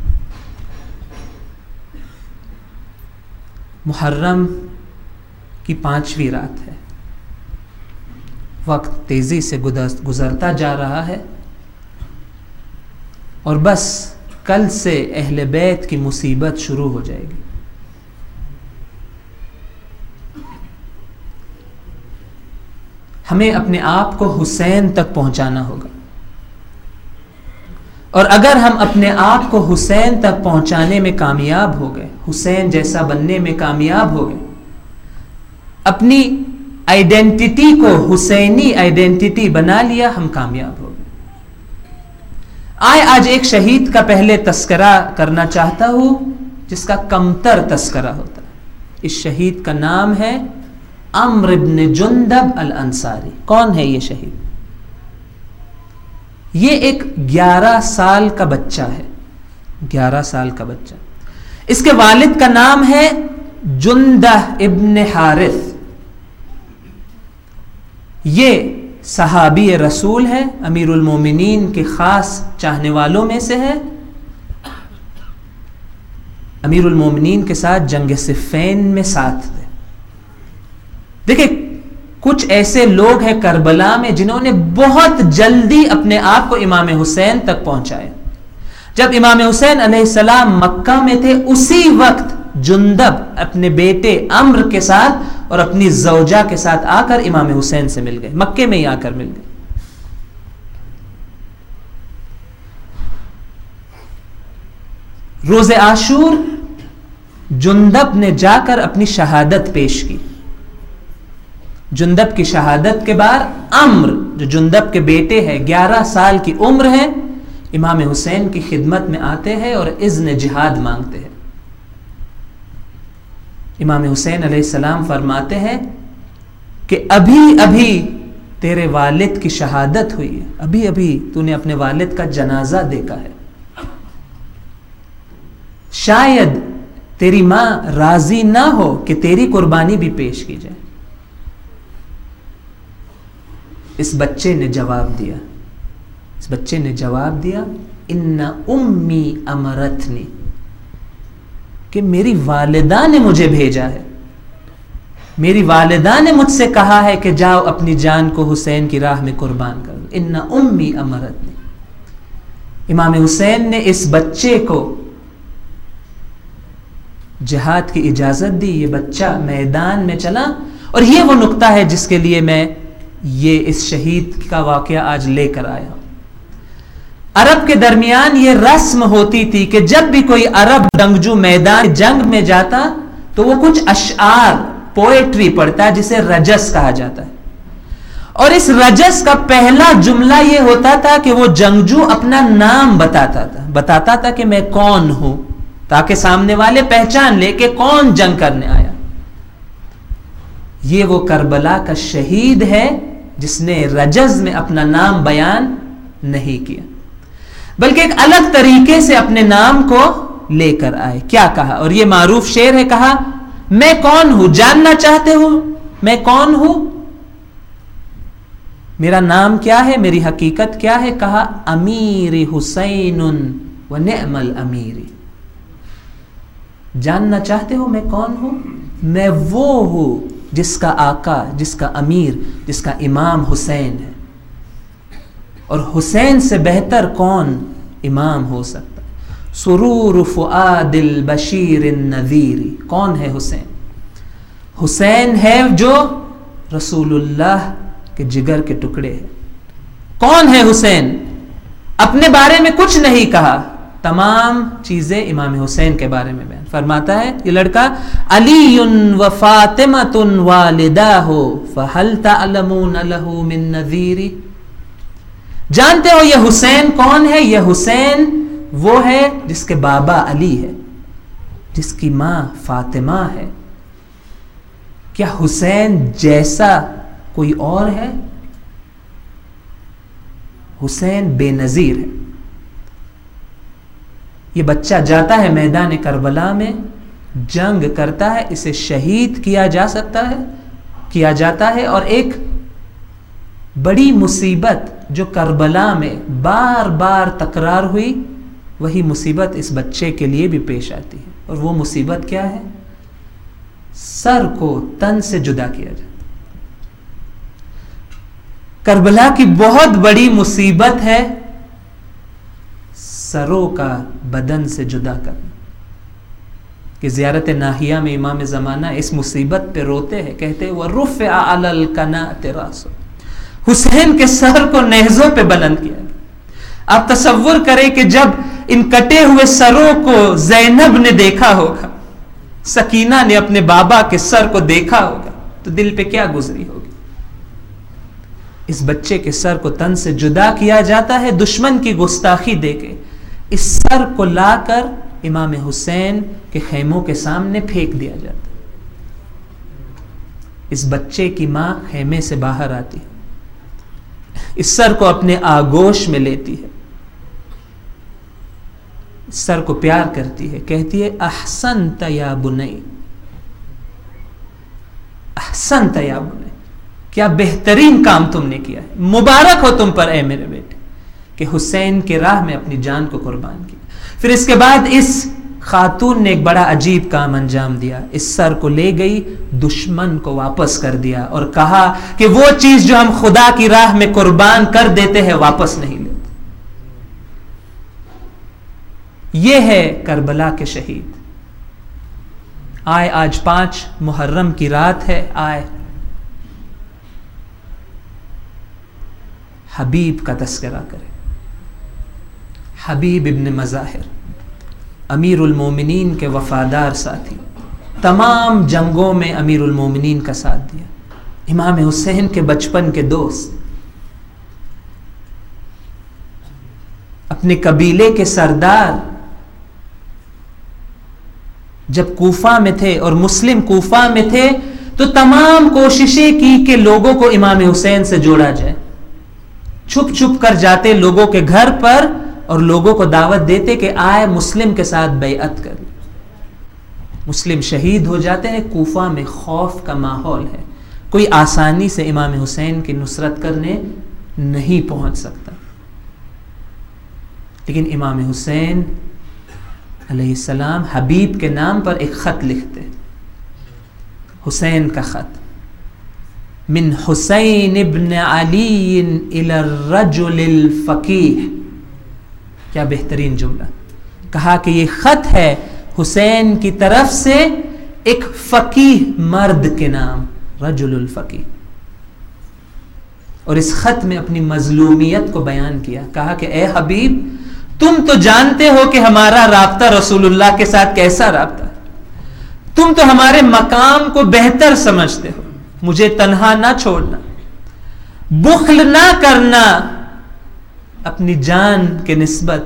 [SPEAKER 2] محرم کی پانچویں رات ہے. وقت تیزی سے گزرتا جا رہا ہے اور بس کل سے اہل بیت کی مصیبت شروع ہو جائے گی. ہمیں اپنے آپ کو حسین تک پہنچانا ہوگا، اور اگر ہم اپنے آپ کو حسین تک پہنچانے میں کامیاب ہو گئے، حسین جیسا بننے میں کامیاب ہو گئے، اپنی آئیڈینٹی کو حسینی آئیڈینٹی بنا لیا، ہم کامیاب ہو گئے. آئے آج ایک شہید کا پہلے تذکرہ کرنا چاہتا ہوں جس کا کمتر تذکرہ ہوتا ہے. اس شہید کا نام ہے عمرو ابن جندب الانصاری. کون ہے یہ شہید؟ یہ ایک گیارہ سال کا بچہ ہے. گیارہ سال کا بچہ. اس کے والد کا نام ہے جندہ ابن حارث. یہ صحابی رسول ہے، امیر المومنین کے خاص چاہنے والوں میں سے ہے. امیر المومنین کے ساتھ جنگ صفین میں ساتھ تھے. دیکھیں کچھ ایسے لوگ ہیں کربلا میں جنہوں نے بہت جلدی اپنے آپ کو امام حسین تک پہنچائے. جب امام حسین علیہ السلام مکہ میں تھے اسی وقت جندب اپنے بیٹے عمرو کے ساتھ اور اپنی زوجہ کے ساتھ آ کر امام حسین سے مل گئے. مکے میں ہی آ کر مل گئے. روز عاشور جندب نے جا کر اپنی شہادت پیش کی. جندب کی شہادت کے بعد عمرو جو جندب کے بیٹے ہیں، گیارہ سال کی عمر ہے، امام حسین کی خدمت میں آتے ہیں اور اذن جہاد مانگتے ہیں. امام حسین علیہ السلام فرماتے ہیں کہ ابھی ابھی تیرے والد کی شہادت ہوئی ہے، ابھی ابھی تو نے اپنے والد کا جنازہ دیکھا ہے، شاید تیری ماں راضی نہ ہو کہ تیری قربانی بھی پیش کی جائے. اس بچے نے جواب دیا اس بچے نے جواب دیا ان امی امرتنی، کہ میری والدہ نے مجھے بھیجا ہے، میری والدہ نے مجھ سے کہا ہے کہ جاؤ اپنی جان کو حسین کی راہ میں قربان کر دو. ان امی امرتنی. امام حسین نے اس بچے کو جہاد کی اجازت دی. یہ بچہ میدان میں چلا، اور یہ وہ نقطہ ہے جس کے لیے میں یہ اس شہید کا واقعہ آج لے کر آیا ہوں. عرب کے درمیان یہ رسم ہوتی تھی کہ جب بھی کوئی عرب جنگجو میدان جنگ میں جاتا تو وہ کچھ اشعار، پوئٹری پڑھتا جسے رجس کہا جاتا ہے. اور اس رجس کا پہلا جملہ یہ ہوتا تھا کہ وہ جنگجو اپنا نام بتاتا تھا بتاتا تھا کہ میں کون ہوں، تاکہ سامنے والے پہچان لے کہ کون جنگ کرنے آیا. یہ وہ کربلا کا شہید ہے جس نے رجز میں اپنا نام بیان نہیں کیا. بلکہ ایک الگ طریقے سے اپنے نام کو لے کر آئے. کیا کہا؟ اور یہ معروف شعر ہے. کہا میں کون ہوں؟ جاننا چاہتے ہو میں کون ہوں؟ میرا نام کیا ہے؟ میری حقیقت کیا ہے؟ کہا امیر حسین و نعم الامیر. جاننا چاہتے ہو میں کون ہوں؟ میں وہ ہوں جس کا آقا، جس کا امیر، جس کا امام حسین ہے. اور حسین سے بہتر کون امام ہو سکتا ہے؟ سرور فؤاد البشیر النذیر. کون ہے حسین؟ حسین ہے جو رسول اللہ کے جگر کے ٹکڑے ہیں. کون ہے حسین؟ اپنے بارے میں کچھ نہیں کہا، تمام چیزیں امام حسین کے بارے میں بیان فرماتا ہے. یہ لڑکا علی و فاطمۃ والداہ فہل تعلمون لہ من نذیر. جانتے ہو یہ حسین کون ہے؟ یہ حسین وہ ہے جس کے بابا علی ہے، جس کی ماں فاطمہ ہے. کیا حسین جیسا کوئی اور ہے؟ حسین بے نظیر ہے. یہ بچہ جاتا ہے میدان کربلا میں، جنگ کرتا ہے، اسے شہید کیا جا سکتا ہے کیا جاتا ہے. اور ایک بڑی مصیبت جو کربلا میں بار بار تکرار ہوئی، وہی مصیبت اس بچے کے لیے بھی پیش آتی ہے. اور وہ مصیبت کیا ہے؟ سر کو تن سے جدا کیا جاتا. کربلا کی بہت بڑی مصیبت ہے سروں کا بدن سے جدا کرنا. کہ زیارت ناحیہ میں امام زمانہ اس مصیبت پہ روتے ہیں، کہتے ہیں وَرُفِعَ عَلَى الْقَنَاةِ رَاسُ. حسین کے سر کو نیزوں پہ بلند کیا. آپ تصور کریں کہ جب ان کٹے ہوئے سروں کو زینب نے دیکھا ہوگا، سکینہ نے اپنے بابا کے سر کو دیکھا ہوگا، تو دل پہ کیا گزری ہوگی. اس بچے کے سر کو تن سے جدا کیا جاتا ہے دشمن کی گستاخی دے کے. اس سر کو لا کر امام حسین کے خیموں کے سامنے پھینک دیا جاتا. اس بچے کی ماں خیمے سے باہر آتی ہے، اس سر کو اپنے آگوش میں لیتی ہے، اس سر کو پیار کرتی ہے، کہتی ہے احسنت یا بنی، احسنت یا بنی، کیا بہترین کام تم نے کیا ہے، مبارک ہو تم پر اے میرے بیٹے کہ حسین کے راہ میں اپنی جان کو قربان کیا. پھر اس کے بعد اس خاتون نے ایک بڑا عجیب کام انجام دیا. اس سر کو لے گئی، دشمن کو واپس کر دیا اور کہا کہ وہ چیز جو ہم خدا کی راہ میں قربان کر دیتے ہیں واپس نہیں لیتے. یہ ہے کربلا کے شہید. آئے آج پانچ محرم کی رات ہے، آئے حبیب کا تذکرہ کرے. حبیب ابن مظاہر، امیر المومنین کے وفادار ساتھی، تمام جنگوں میں امیر المومنین کا ساتھ دیا، امام حسین کے بچپن کے دوست، اپنے قبیلے کے سردار. جب کوفہ میں تھے اور مسلم کوفہ میں تھے تو تمام کوششیں کی کہ لوگوں کو امام حسین سے جوڑا جائے. چھپ چھپ کر جاتے لوگوں کے گھر پر اور لوگوں کو دعوت دیتے کہ آئے مسلم کے ساتھ بیعت کر. مسلم شہید ہو جاتے ہیں، کوفہ میں خوف کا ماحول ہے، کوئی آسانی سے امام حسین کی نصرت کرنے نہیں پہنچ سکتا. لیکن امام حسین علیہ السلام حبیب کے نام پر ایک خط لکھتے، حسین کا خط، من حسین ابن علی الی الرجل الفقیہ. کیا بہترین جملہ. کہا کہ یہ خط ہے حسین کی طرف سے ایک فقیہ مرد کے نام، رجل الفقیہ. اور اس خط میں اپنی مظلومیت کو بیان کیا. کہا کہ اے حبیب، تم تو جانتے ہو کہ ہمارا رابطہ رسول اللہ کے ساتھ کیسا رابطہ ہے، تم تو ہمارے مقام کو بہتر سمجھتے ہو، مجھے تنہا نہ چھوڑنا، بخل نہ کرنا اپنی جان کے نسبت.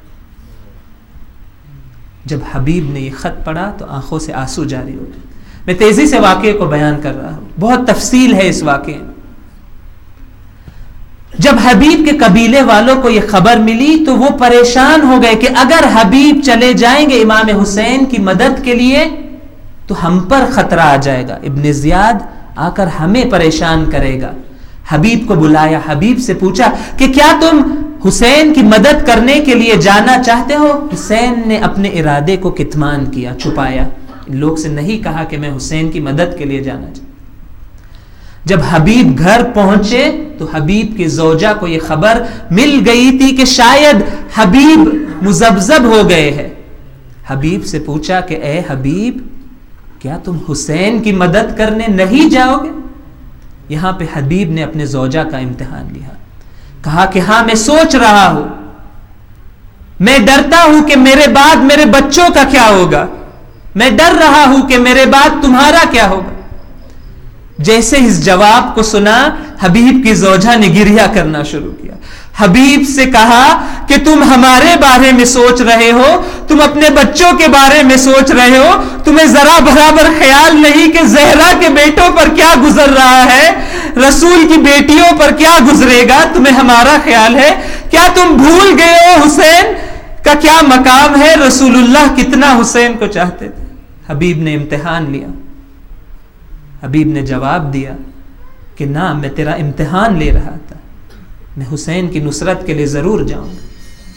[SPEAKER 2] جب حبیب نے یہ خط پڑھا تو آنکھوں سے آنسو جاری ہو گئے. میں تیزی سے واقعے کو بیان کر رہا ہوں، بہت تفصیل ہے اس واقعے میں. جب حبیب کے قبیلے والوں کو یہ خبر ملی تو وہ پریشان ہو گئے کہ اگر حبیب چلے جائیں گے امام حسین کی مدد کے لیے تو ہم پر خطرہ آ جائے گا، ابن زیاد آ کر ہمیں پریشان کرے گا۔ حبیب کو بلایا، حبیب سے پوچھا کہ کیا تم حسین کی مدد کرنے کے لیے جانا چاہتے ہو؟ حسین نے اپنے ارادے کو کتمان کیا، چھپایا، لوگ سے نہیں کہا کہ میں حسین کی مدد کے لیے جانا چاہتا۔ جب حبیب گھر پہنچے تو حبیب کی زوجہ کو یہ خبر مل گئی تھی کہ شاید حبیب مذبذب ہو گئے ہیں۔ حبیب سے پوچھا کہ اے حبیب، کیا تم حسین کی مدد کرنے نہیں جاؤ گے؟ یہاں پہ حبیب نے اپنے زوجہ کا امتحان لیا، کہا کہ ہاں میں سوچ رہا ہوں، میں ڈرتا ہوں کہ میرے بعد میرے بچوں کا کیا ہوگا، میں ڈر رہا ہوں کہ میرے بعد تمہارا کیا ہوگا۔ جیسے اس جواب کو سنا حبیب کی زوجہ نے گریہ کرنا شروع کیا۔ حبیب سے کہا کہ تم ہمارے بارے میں سوچ رہے ہو، تم اپنے بچوں کے بارے میں سوچ رہے ہو، تمہیں ذرا برابر خیال نہیں کہ زہرا کے بیٹوں پر کیا گزر رہا ہے، رسول کی بیٹیوں پر کیا گزرے گا، تمہیں ہمارا خیال ہے؟ کیا تم بھول گئے ہو حسین کا کیا مقام ہے؟ رسول اللہ کتنا حسین کو چاہتے تھے۔ حبیب نے امتحان لیا، حبیب نے جواب دیا کہ نہ، میں تیرا امتحان لے رہا تھا، میں حسین کی نصرت کے لیے ضرور جاؤں گا۔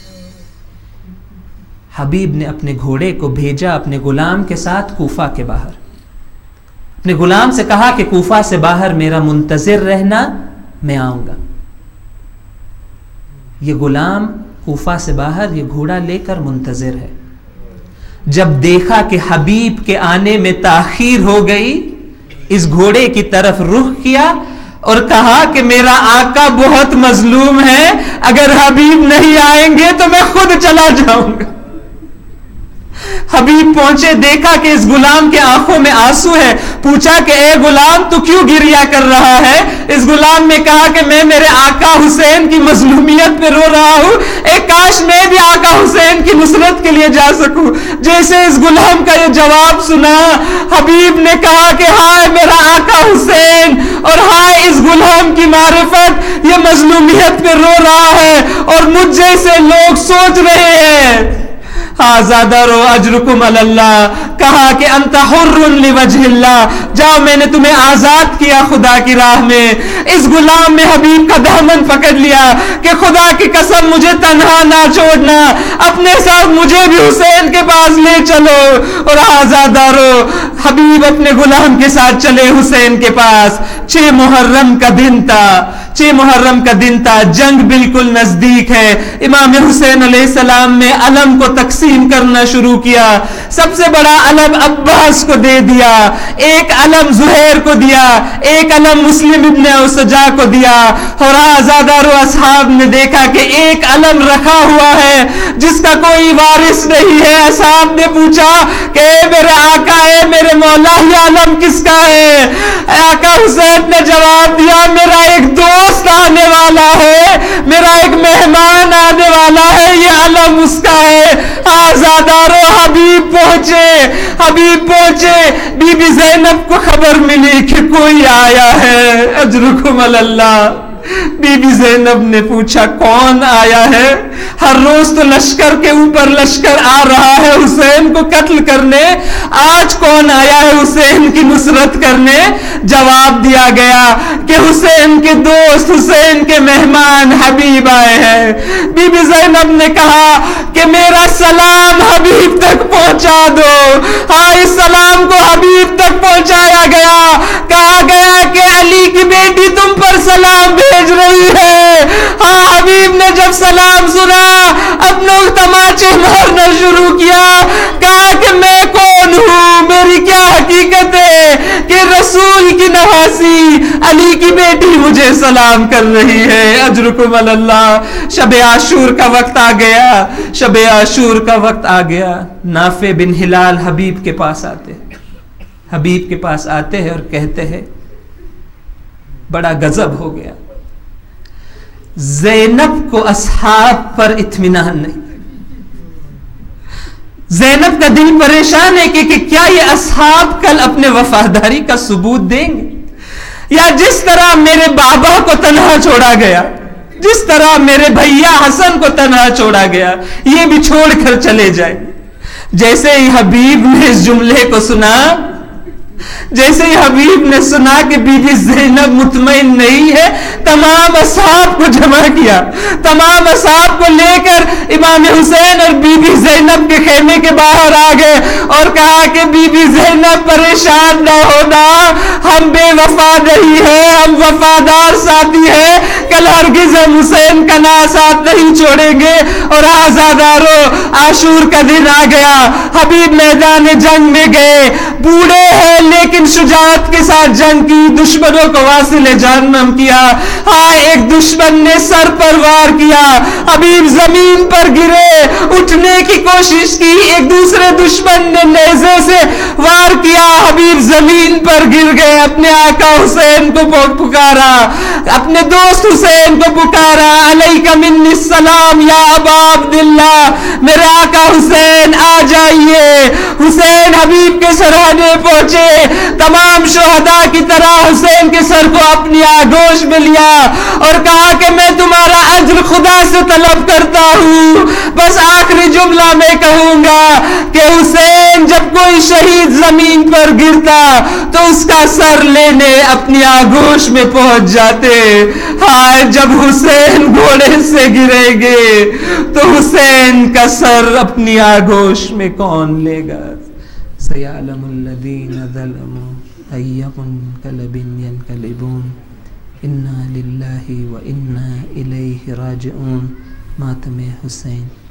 [SPEAKER 2] حبیب نے اپنے گھوڑے کو بھیجا اپنے غلام کے ساتھ کوفہ کے باہر، اپنے غلام سے کہا کہ کوفہ سے باہر میرا منتظر رہنا، میں آؤں گا۔ یہ غلام کوفہ سے باہر یہ گھوڑا لے کر منتظر ہے۔ جب دیکھا کہ حبیب کے آنے میں تاخیر ہو گئی، اس گھوڑے کی طرف رخ کیا اور کہا کہ میرا آقا بہت مظلوم ہے، اگر حبیب نہیں آئیں گے تو میں خود چلا جاؤں گا۔ حبیب پہنچے، دیکھا کہ اس غلام کے آنکھوں میں آنسو ہے، پوچھا کہ اے غلام تو کیوں گریہ کر رہا ہے؟ اس غلام نے کہا کہ میں میرے آقا حسین کی مظلومیت پہ رو رہا ہوں، اے کاش میں بھی آقا حسین کی نصرت کے لیے جا سکوں۔ جیسے اس غلام کا یہ جواب سنا، حبیب نے کہا کہ ہائے میرا آقا حسین، اور ہائے اس غلام کی معرفت، یہ مظلومیت پہ رو رہا ہے اور مجھ جیسے لوگ سوچ رہے ہیں آزادارو اجرکم علی اللہ، کہا کہ انت حر لوجہ اللہ، جاؤ میں نے تمہیں آزاد کیا خدا کی راہ میں۔ اس غلام میں حبیب کا دامن پکڑ لیا کہ خدا کی قسم مجھے تنہا نہ چھوڑنا، اپنے ساتھ مجھے بھی حسین کے پاس لے چلو۔ اور آزادارو حبیب اپنے غلام کے ساتھ چلے حسین کے پاس۔ چھ محرم کا دن تھا، چھ محرم کا دن تھا، جنگ بالکل نزدیک ہے۔ امام حسین علیہ السلام نے علم کو تقسیم کرنا شروع کیا، سب سے بڑا علم عباس کو دے دیا، ایک علم زہیر کو دیا، ایک علم مسلم ابن اوسجا کو دیا۔ اور آزادار و اصحاب نے دیکھا کہ ایک علم رکھا ہوا ہے جس کا کوئی وارث نہیں ہے۔ اصحاب نے پوچھا کہ اے میرے آقا، اے میرے مولا، یہ علم کس کا ہے؟ آقا حسین نے جواب دیا، میرا ایک دوست آنے والا ہے، میرا ایک مہمان آنے والا ہے، یہ علم اس کا ہے۔ آزادارو حبیب پہنچے، حبیب پہنچے، بی بی زینب کو خبر ملی کہ کوئی آیا ہے، اجرکم علی اللہ۔ بی بی زینب نے پوچھا کون آیا ہے؟ ہر روز تو لشکر کے اوپر لشکر آ رہا ہے حسین کو قتل کرنے، آج کون آیا ہے حسین کی نصرت کرنے؟ جواب دیا گیا کہ حسین کے دوست، حسین کے مہمان حبیب آئے ہیں۔ بی بی زینب نے کہا کہ میرا سلام حبیب تک پہنچا دو۔ ہاں، اس سلام کو حبیب تک پہنچایا گیا، کہا گیا کہ علی کی بیٹی تم پر سلام بھیج رہی ہے۔ ہاں، حبیب نے جب سلام سنا اپنے تماچے مارنا شروع کیا، کہا کہ میں کون ہوں، میری کیا حقیقت ہے کہ رسول کی نواسی علی کی بیٹی مجھے سلام کر رہی ہے، اجرکم علی اللہ۔ شب عاشور کا وقت آ گیا، شب عاشور کا وقت آ گیا۔ نافع بن ہلال حبیب کے پاس آتے حبیب کے پاس آتے ہیں اور کہتے ہیں بڑا غضب ہو گیا، زینب کو اصحاب پر اطمینان نہیں۔ زینب کا دل پریشان ہے کہ, کہ کیا یہ اصحاب کل اپنے وفاداری کا ثبوت دیں گے، یا جس طرح میرے بابا کو تنہا چھوڑا گیا، جس طرح میرے بھیا حسن کو تنہا چھوڑا گیا یہ بھی چھوڑ کر چلے جائیں. جیسے ہی حبیب نے اس جملے کو سنا جیسے ہی حبیب نے سنا کہ بی بی زینب مطمئن نہیں ہے, تمام اصحاب کو جمع کیا, تمام اصحاب کو لے کر امام حسین اور بی بی زینب کے خیمے کے باہر آ گئے اور کہا کہ بی بی زینب پریشان نہ ہونا, ہم بے وفا نہیں ہیں, ہم وفادار ساتھی ہیں, کل ہرگز ہم حسین کا نا ساتھ نہیں چھوڑیں گے. اور آزادارو عاشور کا دن آ گیا, حبیب میدان جنگ میں گئے, بوڑھے ہیں لیکن شجاعت کے ساتھ جنگ کی, دشمنوں کو واصل جہنم کیا. ہاں ایک دشمن نے سر پر وار کیا, حبیب زمین پر گرے, اٹھنے کی کوشش کی, ایک دوسرے دشمن نے نیزے سے وار کیا, حبیب زمین پر گر گئے. اپنے آقا حسین کو پکارا, اپنے دوست حسین کو پکارا, علیک منی السلام یا ابا عبداللہ, میرے آقا حسین آ جائیے. حسین حبیب کے سرانے پہنچے, تمام شہداء کی طرح حسین کے سر کو اپنی آغوش میں لیا اور کہا کہ میں تمہارا اجر خدا سے طلب کرتا ہوں. بس آخری جملہ میں کہوں گا کہ حسین جب کوئی شہید زمین پر گرتا تو اس کا سر لینے اپنی آغوش میں پہنچ جاتے. ہائے جب حسین گھوڑے سے گریں گے تو حسین کا سر اپنی آغوش میں کون لے گا. سَيَعْلَمُ الَّذِينَ ظَلَمُوا أَيَّ مُنْقَلَبٍ يَنْقَلِبُونَ إِنَّا لِلَّهِ وَإِنَّا إِلَيْهِ رَاجِعُونَ. ماتم حسین.